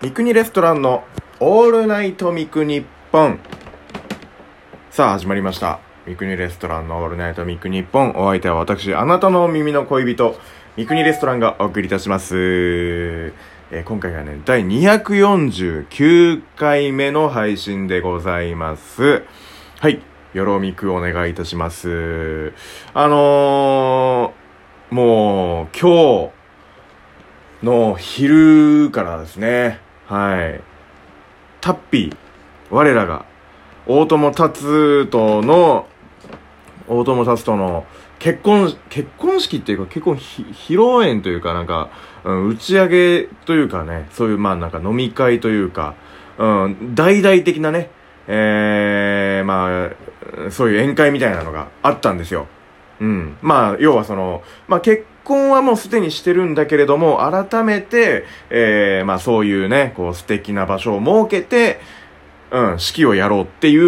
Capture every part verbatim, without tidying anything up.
三国レストランのオールナイト三国日本。さあ始まりました。三国レストランのオールナイト三国日本。お相手は私、あなたの耳の恋人、三国レストランがお送りいたします。えー、今回がね、第にひゃくよんじゅうきゅうかいめの配信でございます。はい。よろみくお願いいたします。あのー、もう、今日の昼からですね、はい。タッピー、我らが、大友達との、大友達との結婚、結婚式っていうか結婚披露宴というかなんか、うん、打ち上げというかね、そういうまあなんか飲み会というか、うん、大々的なね、えー、まあ、そういう宴会みたいなのがあったんですよ。うん。まあ、要はその、まあ結婚はもうすでにしてるんだけれども、改めて、えー、まあそういうね、こう素敵な場所を設けて、うん、式をやろうっていう、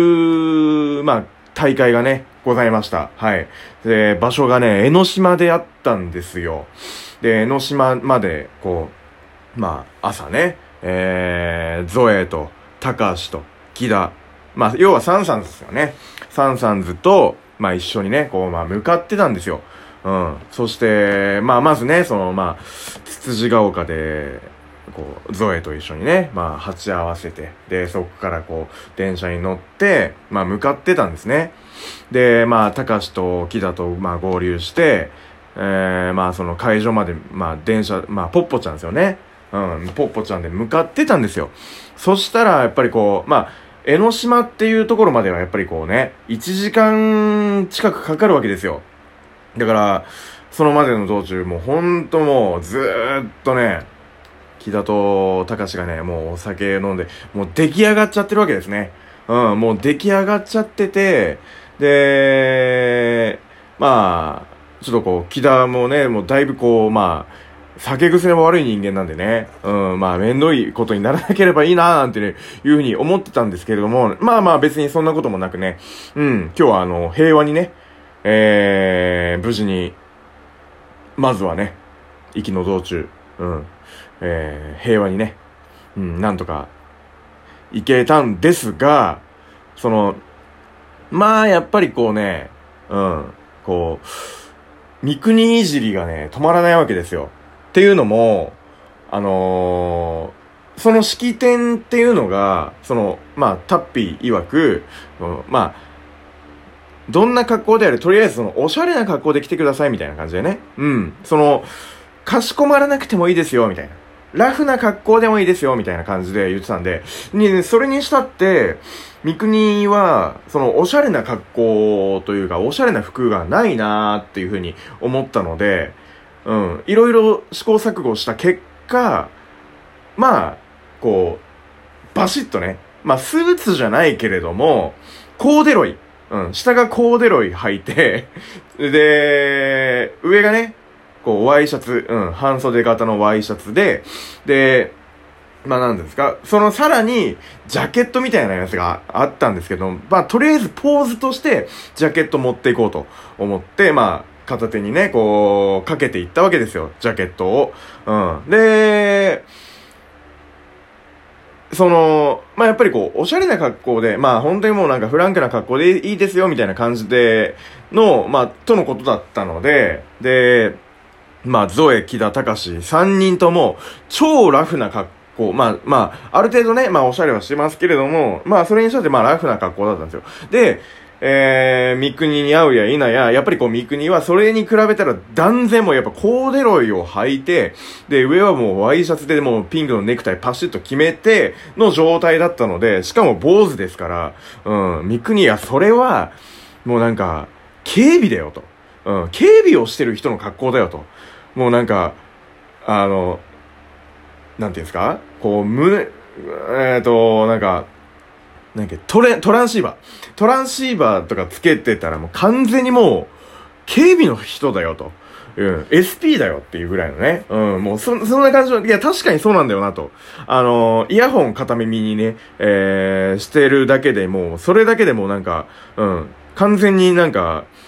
まあ、大会がね、ございました。はい。で、場所がね、江ノ島であったんですよ。で、江ノ島まで、こう、まあ、朝ね、えー、ゾエと、高橋と、木田、まあ、要はサンサンズですよね。サンサンズと、まあ一緒にね、こう、まあ向かってたんですよ。うん。そして、まあまずね、その、まあ、つつじが丘で、こう、ゾエと一緒にね、まあ鉢合わせて、で、そこからこう、電車に乗って、まあ向かってたんですね。で、まあ、高橋と木田と、まあ合流して、えー、まあその会場まで、まあ電車、まあポッポちゃんですよね。うん、ポッポちゃんで向かってたんですよ。そしたら、やっぱりこう、まあ、江ノ島っていうところまではやっぱりこうね、いちじかん近くかかるわけですよ。だから、そのまでの道中、もうほんともうずーっとね、木田と高志がね、もうお酒飲んで、もう出来上がっちゃってるわけですね。うん、もう出来上がっちゃってて、で、まあ、ちょっとこう、木田もね、もうだいぶこう、まあ、酒癖も悪い人間なんでね。うん、まあ、めんどいことにならなければいいなーなんてね、いうふうに思ってたんですけれども、まあまあ別にそんなこともなくね、うん、今日はあの、平和にね、えー、無事に、まずはね、行きの道中、うん、えー、平和にね、うん、なんとか、行けたんですが、その、まあ、やっぱりこうね、うん、こう、三国いじりがね、止まらないわけですよ。っていうのも、あのー、その式典っていうのが、その、まあ、タッピー曰く、まあ、どんな格好であれ、とりあえずその、おしゃれな格好で来てくださいみたいな感じでね。うん。その、かしこまらなくてもいいですよ、みたいな。ラフな格好でもいいですよ、みたいな感じで言ってたんで、ね、それにしたって、三国は、その、おしゃれな格好というか、おしゃれな服がないなーっていうふうに思ったので、うん、いろいろ試行錯誤した結果、まあ、こう、バシッとね、まあ、スーツじゃないけれども、コーデロイ、うん、下がコーデロイ履いて、で、上がね、こう、ワイシャツ、うん、半袖型のワイシャツで、で、まあなんですか、そのさらに、ジャケットみたいなやつがあったんですけど、まあとりあえずポーズとして、ジャケット持っていこうと思って、まあ、片手にね、こう、かけていったわけですよ、ジャケットを。うん。で、その、まあ、やっぱりこう、おしゃれな格好で、まあ、本当にもうなんかフランクな格好でいいですよ、みたいな感じで、の、まあ、とのことだったので、で、まあ、ゾエ、木田、高志、三人とも、超ラフな格好、まあ、まあ、ある程度ね、まあ、おしゃれはしてますけれども、まあ、それにしたって、まあ、ラフな格好だったんですよ。で、えー、三国に会うや否や、やっぱりこう三国はそれに比べたら断然もうやっぱコーデロイを履いて、で、上はもうワイシャツでもうピンクのネクタイパシッと決めての状態だったので、しかも坊主ですから、うん、三国はそれは、もうなんか、警備だよと。うん、警備をしてる人の格好だよと。もうなんか、あの、なんていうんですかこう、胸、えっと、なんか、なんかトレ、トランシーバー。トランシーバーとかつけてたらもう完全にもう、警備の人だよと。うん。エスピー だよっていうぐらいのね。うん。もうそ、そんな感じの、いや、確かにそうなんだよなと。あのー、イヤホン片耳にね、えー、してるだけでもう、それだけでもうなんか、うん。完全になんか、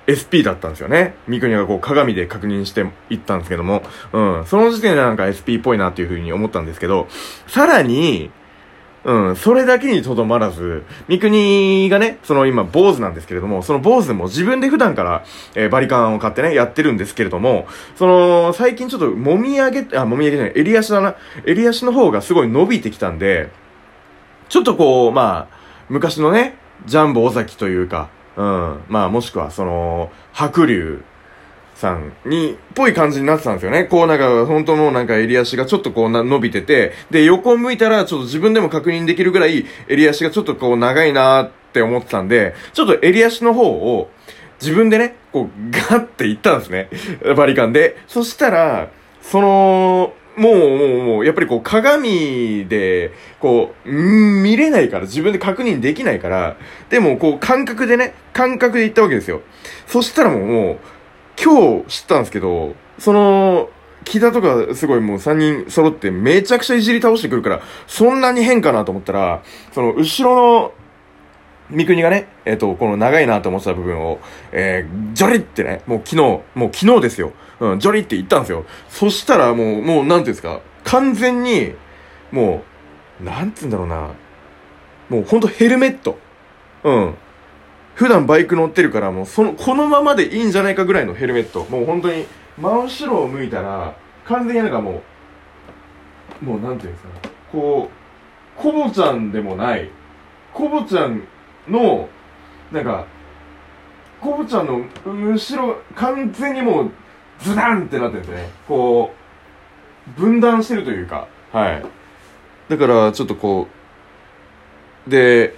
エスピー だったんですよね。三国がこう鏡で確認していったんですけども、うん、その時点でなんか エスピー っぽいなっていう風に思ったんですけど、さらに、うん、それだけにとどまらず、三国がね、その今、坊主なんですけれども、その坊主も自分で普段から、えー、バリカンを買ってね、やってるんですけれども、その、最近ちょっと、もみあげ、あ、もみあげじゃない、襟足だな。襟足の方がすごい伸びてきたんで、ちょっとこう、まあ、昔のね、ジャンボ尾崎というか、うん、まあ、もしくは、その、白龍さんに、ぽい感じになってたんですよね。こうなんか、本当のなんか襟足がちょっとこうな伸びてて、で、横を向いたらちょっと自分でも確認できるぐらい襟足がちょっとこう長いなーって思ってたんで、ちょっと襟足の方を自分でね、こうガッていったんですね。バリカンで。そしたら、その、もう、もう、もう、やっぱりこう鏡で、こう、んー見れないから、自分で確認できないから、でもこう感覚でね、感覚でいったわけですよ。そしたらもう、もう、今日知ったんですけど、その、木田とかすごいもうさんにん揃ってめちゃくちゃいじり倒してくるから、そんなに変かなと思ったら、その後ろの三国がね、えっと、この長いなと思ってた部分を、えー、ジョリってね、もう昨日、もう昨日ですよ。うん、ジョリって言ったんですよ。そしたらもう、もうなんていうんですか、完全に、もう、なんていうんだろうな、もうほんとヘルメット。うん。普段バイク乗ってるからもうその、このままでいいんじゃないかぐらいのヘルメット。もう本当に、真後ろを向いたら、完全になんかもう、もうなんていうんですかね。こう、コボちゃんでもない、コボちゃんの、なんか、コボちゃんの後ろ、完全にもう、ズダンってなってるんですね。こう、分断してるというか、はい。だから、ちょっとこう、で、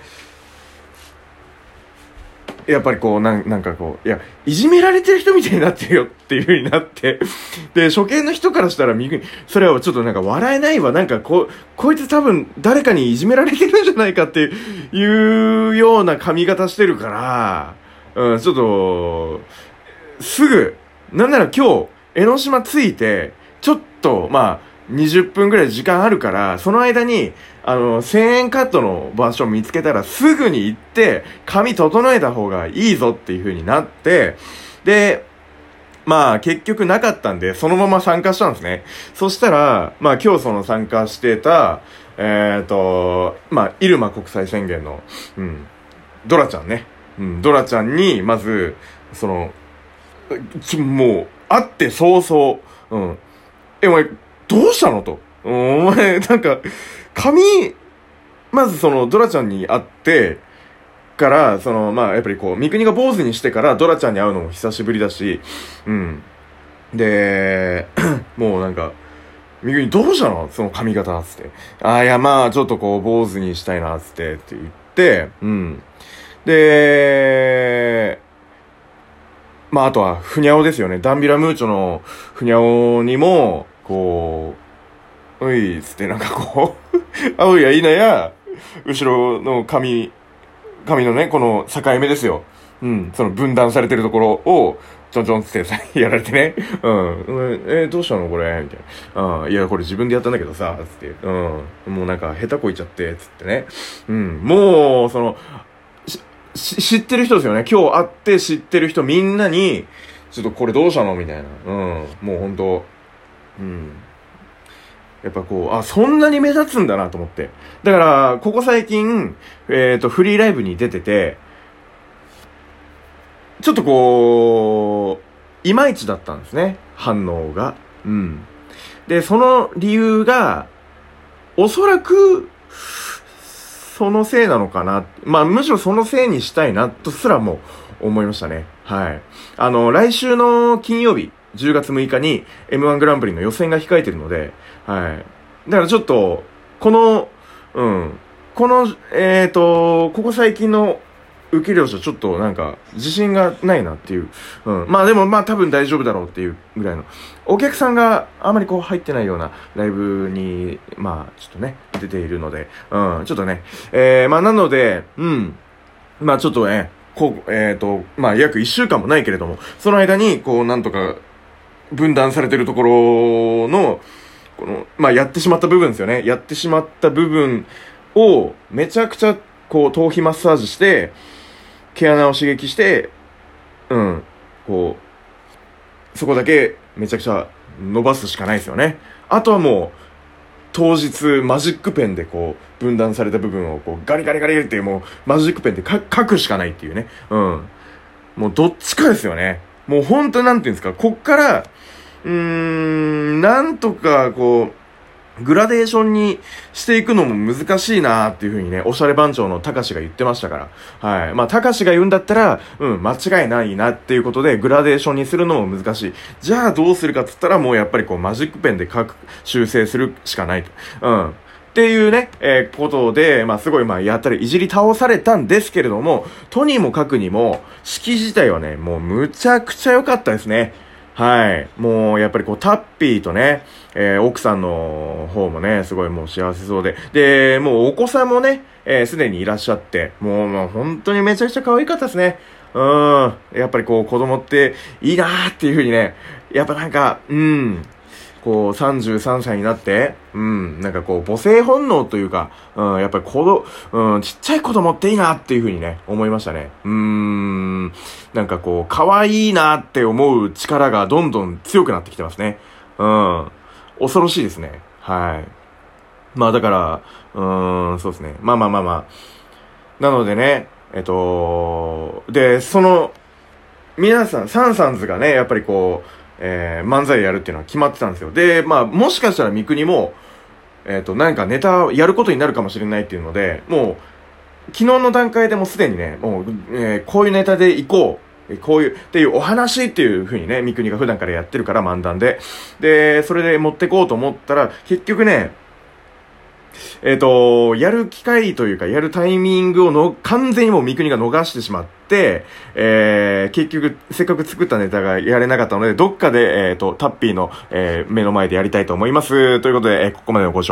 やっぱりこう、なん、なんかこう、いや、いじめられてる人みたいになってるよっていう風になって、で、初見の人からしたら、それはちょっとなんか笑えないわ、なんかこう、こいつ多分誰かにいじめられてるんじゃないかっていうような髪型してるから、うん、ちょっと、すぐ、なんなら今日、江ノ島着いて、ちょっと、まあ、にじゅっぷんぐらい時間あるから、その間に、あの、せんえんカットの場所見つけたらすぐに行って、髪整えた方がいいぞっていう風になって、で、まあ結局なかったんで、そのまま参加したんですね。そしたら、まあ今日その参加してた、えっと、まあ、入間国際宣言の、うん、ドラちゃんね。うん、ドラちゃんに、まず、その、ちもう、会って早々、うん。え、お前、どうしたのと。お前、なんか、髪、まずその、ドラちゃんに会って、から、その、まあ、やっぱりこう、三国が坊主にしてから、ドラちゃんに会うのも久しぶりだし、うん。で、もうなんか、三国どうしたのその髪型、つって。ああ、いや、まあ、ちょっとこう、坊主にしたいな、つって、って言って、うん。で、まあ、あとは、ふにゃおですよね。ダンビラムーチョのふにゃおにも、こう、おい、つってなんかこう、あうやいなや、後ろの髪、髪のね、この境目ですよ。うん、その分断されてるところを、ちょんちょんつってさ、やられてね。うん、えー、どうしたのこれみたいな。うん、いや、これ自分でやったんだけどさ、つって。うん、もうなんか、下手こいちゃって、つってね。うん、もう、その、知ってる人ですよね。今日会って知ってる人みんなに、ちょっとこれどうしたのみたいな。うん。もうほんと、うん。やっぱこう、あ、そんなに目立つんだなと思って。だから、ここ最近、えっと、フリーライブに出てて、ちょっとこう、いまいちだったんですね。反応が。うん。で、その理由が、おそらく、そのせいなのかな。まあ、むしろそのせいにしたいな、とすらも思いましたね。はい。あの、来週の金曜日、じゅうがつむいかに エムワン グランプリの予選が控えてるので、はい。だからちょっと、この、うん、この、えっと、ここ最近の受け量じゃちょっとなんか、自信がないなっていう。うん。まあでもまあ多分大丈夫だろうっていうぐらいの。お客さんがあまりこう入ってないようなライブに、まあちょっとね、出ているので、うん、ちょっとね、えー、まあなので、うん、まあちょっとね、こう、えっと、まあ約いっしゅうかんもないけれども、その間に、こう、なんとか、分断されてるところの、この、まあやってしまった部分ですよね。やってしまった部分を、めちゃくちゃ、こう、頭皮マッサージして、毛穴を刺激して、うん。 こう、そこだけめちゃくちゃ伸ばすしかないですよね。あとはもう、当日マジックペンでこう、分断された部分をこう、ガリガリガリってもう、マジックペンで書くしかないっていうね。うん。もうどっちかですよね。もう本当になんていうんですか、こっから、うーん、なんとかこう、グラデーションにしていくのも難しいなーっていう風にね、おしゃれ番長のたかしが言ってましたから。はい。まあ、たかしが言うんだったら、うん、間違いないなっていうことで、グラデーションにするのも難しい。じゃあどうするかって言ったら、もうやっぱりこう、マジックペンで書く、修正するしかないと。うん。っていうね、えー、ことで、まあ、すごい、まあ、やったりいじり倒されたんですけれども、とにもかくにも、式自体はね、もうむちゃくちゃ良かったですね。はい。もう、やっぱりこう、タッピーとね、えー、奥さんの方もね、すごいもう幸せそうで。で、もうお子さんもね、えー、すでにいらっしゃって、もう、もう本当にめちゃくちゃ可愛かったですね。うん。やっぱりこう、子供っていいなーっていう風にね、やっぱなんか、うん。こう、さんじゅうさんさいになって、うん、なんかこう、母性本能というか、うん、やっぱり子供、うん、ちっちゃい子供っていいなっていう風にね、思いましたね。うーん、なんかこう、可愛いなって思う力がどんどん強くなってきてますね。うん、恐ろしいですね。はい。まあだから、うーん、そうですね。まあまあまあまあ。なのでね、えっと、で、その、皆さん、サンサンズがね、やっぱりこう、えー、漫才やるっていうのは決まってたんですよ。で、まあ、もしかしたら三国も、えっと、なんかネタやることになるかもしれないっていうので、もう、昨日の段階でもすでにね、もう、えー、こういうネタで行こう。こういう、っていうお話っていう風にね、三国が普段からやってるから漫談で。で、それで持ってこうと思ったら、結局ね、えっと、やる機会というか、やるタイミングをの、完全にもう三国が逃してしまって、えー、結局、せっかく作ったネタがやれなかったので、どっかで、えっと、タッピーの、えー、目の前でやりたいと思います。ということで、えー、ここまでのご視聴